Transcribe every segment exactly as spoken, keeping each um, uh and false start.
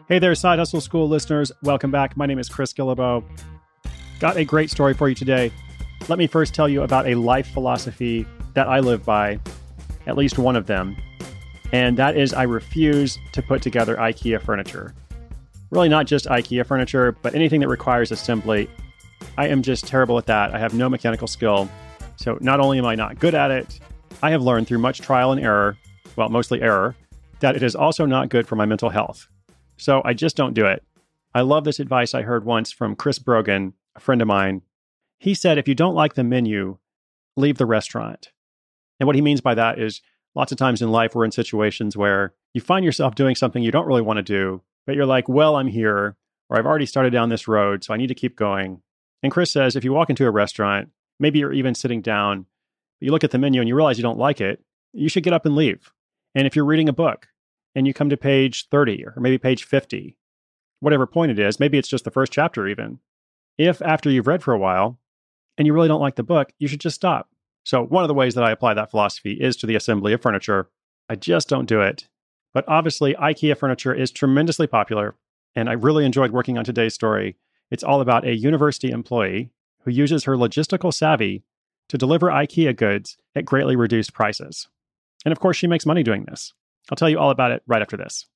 Hey there, Side Hustle School listeners. Welcome back. My name is Chris Guillebeau. Got a great story for you today. Let me first tell you about a life philosophy that I live by, at least one of them, and that is I refuse to put together IKEA furniture. Really not just IKEA furniture, but anything that requires assembly. I am just terrible at that. I have no mechanical skill. So not only am I not good at it, I have learned through much trial and error, well, mostly error, that it is also not good for my mental health. So I just don't do it. I love this advice I heard once from Chris Brogan, a friend of mine. He said, if you don't like the menu, leave the restaurant. And what he means by that is lots of times in life, we're in situations where you find yourself doing something you don't really want to do, but you're like, well, I'm here, or I've already started down this road, so I need to keep going. And Chris says, if you walk into a restaurant, maybe you're even sitting down, but you look at the menu and you realize you don't like it, you should get up and leave. And if you're reading a book and you come to page thirty or maybe page fifty, whatever point it is, maybe it's just the first chapter even. If after you've read for a while and you really don't like the book, you should just stop. So one of the ways that I apply that philosophy is to the assembly of furniture. I just don't do it. But obviously, IKEA furniture is tremendously popular, and I really enjoyed working on today's story. It's all about a university employee who uses her logistical savvy to deliver IKEA goods at greatly reduced prices. And of course, she makes money doing this. I'll tell you all about it right after this.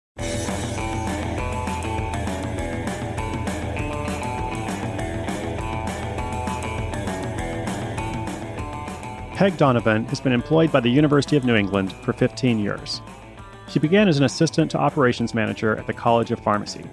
Peg Donovan has been employed by the University of New England for fifteen years. She began as an assistant to operations manager at the College of Pharmacy.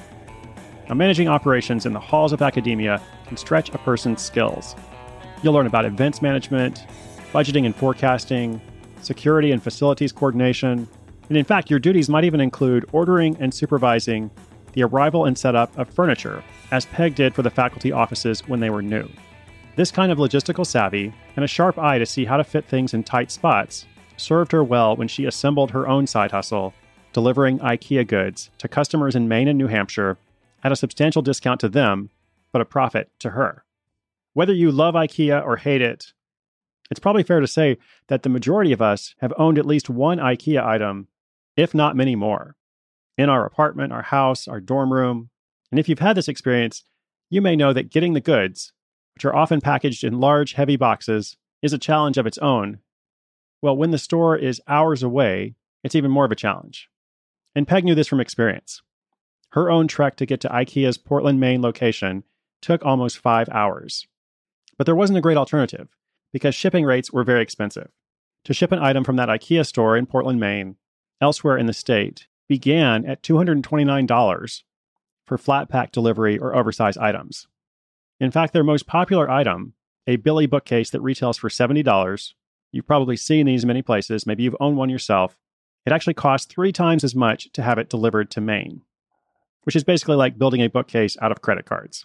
Now, managing operations in the halls of academia can stretch a person's skills. You'll learn about events management, budgeting and forecasting, security and facilities coordination, and in fact, your duties might even include ordering and supervising the arrival and setup of furniture, as Peg did for the faculty offices when they were new. This kind of logistical savvy and a sharp eye to see how to fit things in tight spots served her well when she assembled her own side hustle, delivering IKEA goods to customers in Maine and New Hampshire at a substantial discount to them, but a profit to her. Whether you love IKEA or hate it, it's probably fair to say that the majority of us have owned at least one IKEA item, if not many more, in our apartment, our house, our dorm room. And if you've had this experience, you may know that getting the goods, which are often packaged in large, heavy boxes, is a challenge of its own. Well, when the store is hours away, it's even more of a challenge. And Peg knew this from experience. Her own trek to get to IKEA's Portland, Maine location took almost five hours. But there wasn't a great alternative, because shipping rates were very expensive. To ship an item from that IKEA store in Portland, Maine, elsewhere in the state, began at two hundred twenty-nine dollars for flat pack delivery or oversized items. In fact, their most popular item, a Billy bookcase that retails for seventy dollars, you've probably seen these many places, maybe you've owned one yourself, it actually costs three times as much to have it delivered to Maine, which is basically like building a bookcase out of credit cards.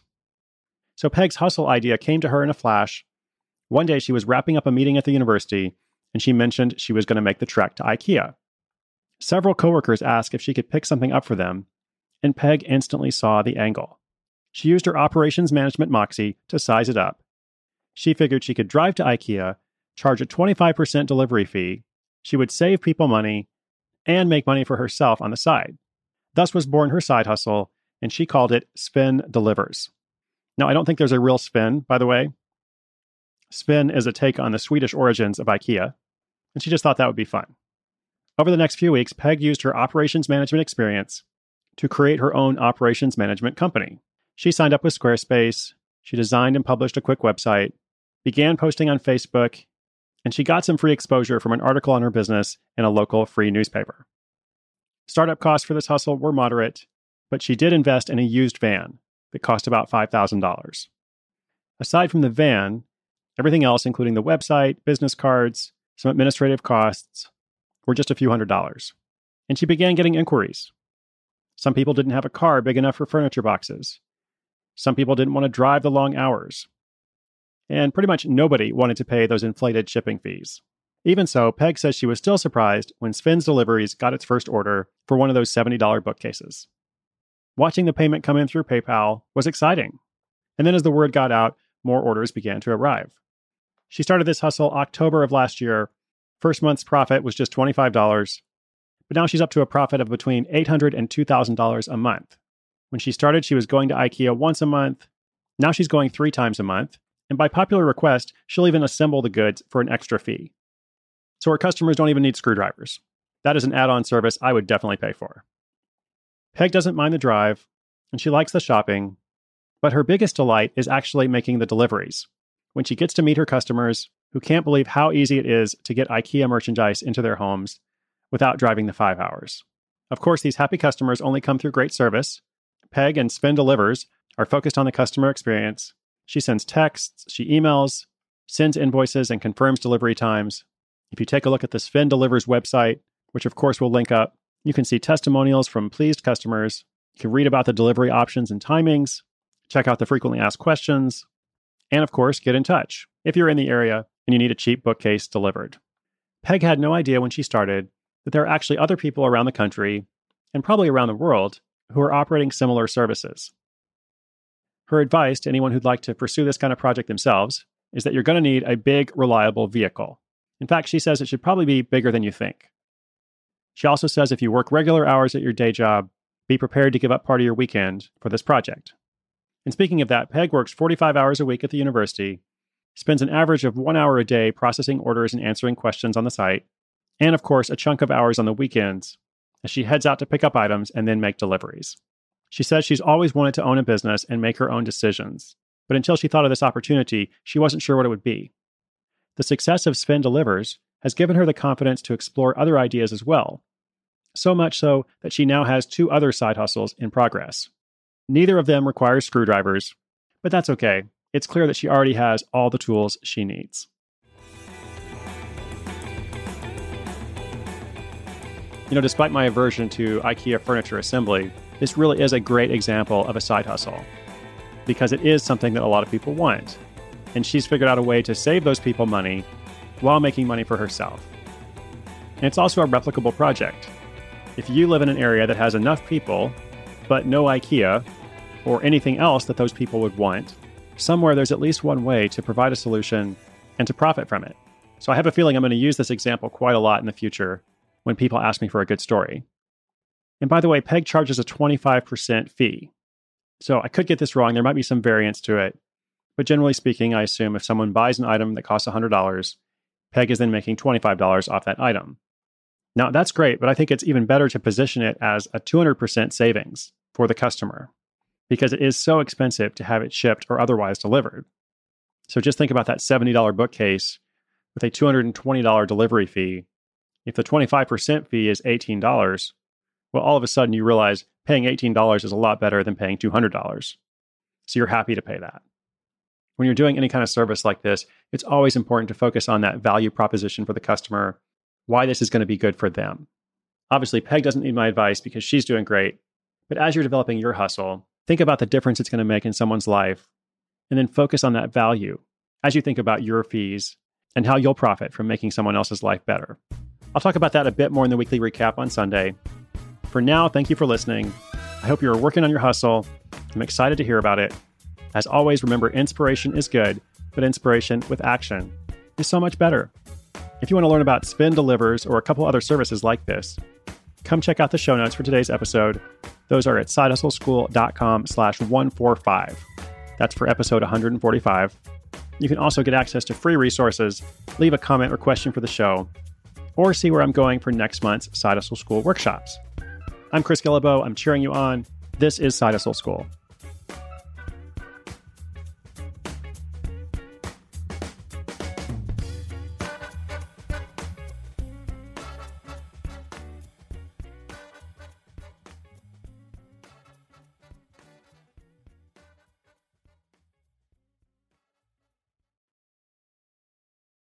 So Peg's hustle idea came to her in a flash. One day she was wrapping up a meeting at the university, and she mentioned she was going to make the trek to IKEA. Several coworkers asked if she could pick something up for them, and Peg instantly saw the angle. She used her operations management moxie to size it up. She figured she could drive to IKEA, charge a twenty-five percent delivery fee, she would save people money, and make money for herself on the side. Thus was born her side hustle, and she called it Sven Delivers. Now, I don't think there's a real Sven, by the way. Sven is a take on the Swedish origins of IKEA, and she just thought that would be fun. Over the next few weeks, Peg used her operations management experience to create her own operations management company. She signed up with Squarespace, she designed and published a quick website, began posting on Facebook, and she got some free exposure from an article on her business in a local free newspaper. Startup costs for this hustle were moderate, but she did invest in a used van that cost about five thousand dollars. Aside from the van, everything else, including the website, business cards, some administrative costs, were just a few hundred dollars. And she began getting inquiries. Some people didn't have a car big enough for furniture boxes. Some people didn't want to drive the long hours. And pretty much nobody wanted to pay those inflated shipping fees. Even so, Peg says she was still surprised when Sven's Deliveries got its first order for one of those seventy dollars bookcases. Watching the payment come in through PayPal was exciting. And then as the word got out, more orders began to arrive. She started this hustle October of last year. First month's profit was just twenty-five dollars. but now she's up to a profit of between eight hundred dollars and two thousand dollars a month. When she started, she was going to IKEA once a month. Now she's going three times a month. And by popular request, she'll even assemble the goods for an extra fee. So her customers don't even need screwdrivers. That is an add-on service I would definitely pay for. Peg doesn't mind the drive, and she likes the shopping, but her biggest delight is actually making the deliveries. When she gets to meet her customers who can't believe how easy it is to get IKEA merchandise into their homes without driving the five hours. Of course, these happy customers only come through great service. Peg and Sven Delivers are focused on the customer experience. She sends texts, she emails, sends invoices, and confirms delivery times. If you take a look at the Sven Delivers website, which of course we'll link up, you can see testimonials from pleased customers. You can read about the delivery options and timings, check out the frequently asked questions, and of course, get in touch if you're in the area and you need a cheap bookcase delivered. Peg had no idea when she started that there are actually other people around the country, and probably around the world, who are operating similar services. Her advice to anyone who'd like to pursue this kind of project themselves is that you're going to need a big, reliable vehicle. In fact, she says it should probably be bigger than you think. She also says if you work regular hours at your day job, be prepared to give up part of your weekend for this project. And speaking of that, Peg works forty-five hours a week at the university, spends an average of one hour a day processing orders and answering questions on the site, and of course, a chunk of hours on the weekends as she heads out to pick up items and then make deliveries. She says she's always wanted to own a business and make her own decisions, but until she thought of this opportunity, she wasn't sure what it would be. The success of Sven Delivers has given her the confidence to explore other ideas as well, so much so that she now has two other side hustles in progress. Neither of them requires screwdrivers, but that's okay. It's clear that she already has all the tools she needs. You know, despite my aversion to IKEA furniture assembly, this really is a great example of a side hustle because it is something that a lot of people want. And she's figured out a way to save those people money while making money for herself. And it's also a replicable project. If you live in an area that has enough people, but no IKEA or anything else that those people would want, somewhere there's at least one way to provide a solution and to profit from it. So I have a feeling I'm going to use this example quite a lot in the future when people ask me for a good story. And by the way, Peg charges a twenty-five percent fee. So I could get this wrong. There might be some variance to it. But generally speaking, I assume if someone buys an item that costs one hundred dollars, Peg is then making twenty-five dollars off that item. Now, that's great, but I think it's even better to position it as a two hundred percent savings for the customer because it is so expensive to have it shipped or otherwise delivered. So just think about that seventy dollars bookcase with a two hundred twenty dollars delivery fee. If the twenty-five percent fee is eighteen dollars, well, all of a sudden you realize paying eighteen dollars is a lot better than paying two hundred dollars. So you're happy to pay that. When you're doing any kind of service like this, it's always important to focus on that value proposition for the customer, why this is going to be good for them. Obviously, Peg doesn't need my advice because she's doing great. But as you're developing your hustle, think about the difference it's going to make in someone's life, and then focus on that value as you think about your fees and how you'll profit from making someone else's life better. I'll talk about that a bit more in the weekly recap on Sunday. For now, thank you for listening. I hope you're working on your hustle. I'm excited to hear about it. As always, remember, inspiration is good, but inspiration with action is so much better. If you want to learn about Sven Delivers or a couple other services like this, come check out the show notes for today's episode. Those are at sidehustleschool.com slash 145. That's for episode one forty-five. You can also get access to free resources, leave a comment or question for the show, or see where I'm going for next month's Side Hustle School workshops. I'm Chris Guillebeau. I'm cheering you on. This is Side Hustle School.